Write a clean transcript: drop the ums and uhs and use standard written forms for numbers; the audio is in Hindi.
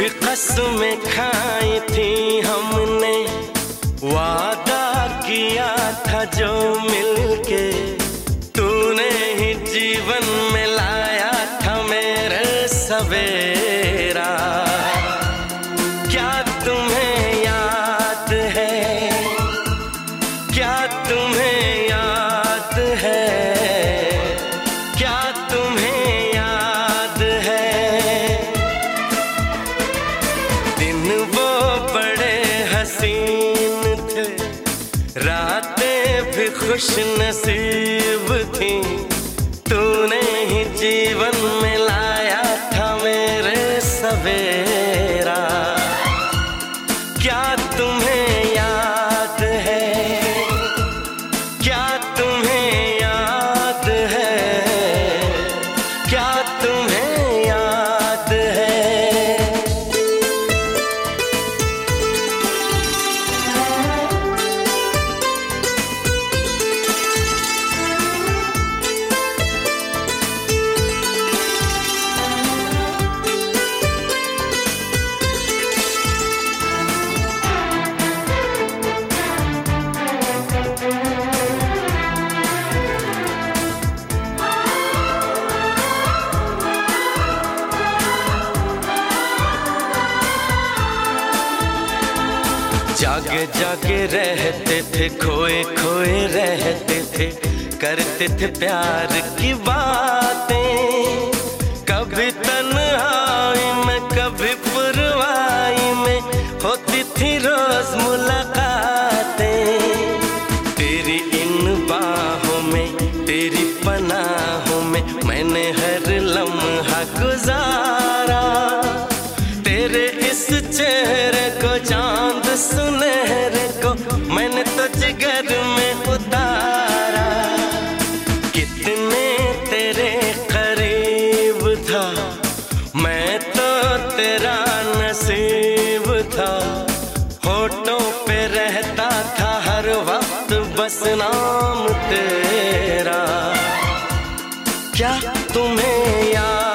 कसमें खाई थी हमने, वादा किया था जो मिलके, तूने ही जीवन में लाया था मेरे सवेरा। क्या तुम्हें याद है, क्या तुम्हें याद है, क्या तुम्हें याद है? दिन वो बड़े हसीन थे, रातें भी खुश नसीब थी, तूने ही जीवन में लाया था मेरे सवेरा। क्या तुम्हें याद है, क्या तुम्हें याद है, क्या तुम्हें याद है? जागे जागे रहते थे, खोए खोए रहते थे, करते थे प्यार की बातें। कभी तन्हाई में कभी पुरवाई में होती थी रोज मुलाकातें। तेरी इन बाहों में, तेरी पनाहों में मैंने हर लम्हा गुजारा। तेरे इस चेहरे को, चांद सुनहरे को मैंने तो जिगर में उतारा। कितने तेरे करीब था, मैं तो तेरा नसीब था। होठों पे रहता था हर वक्त बस नाम तेरा। क्या तुम्हें याद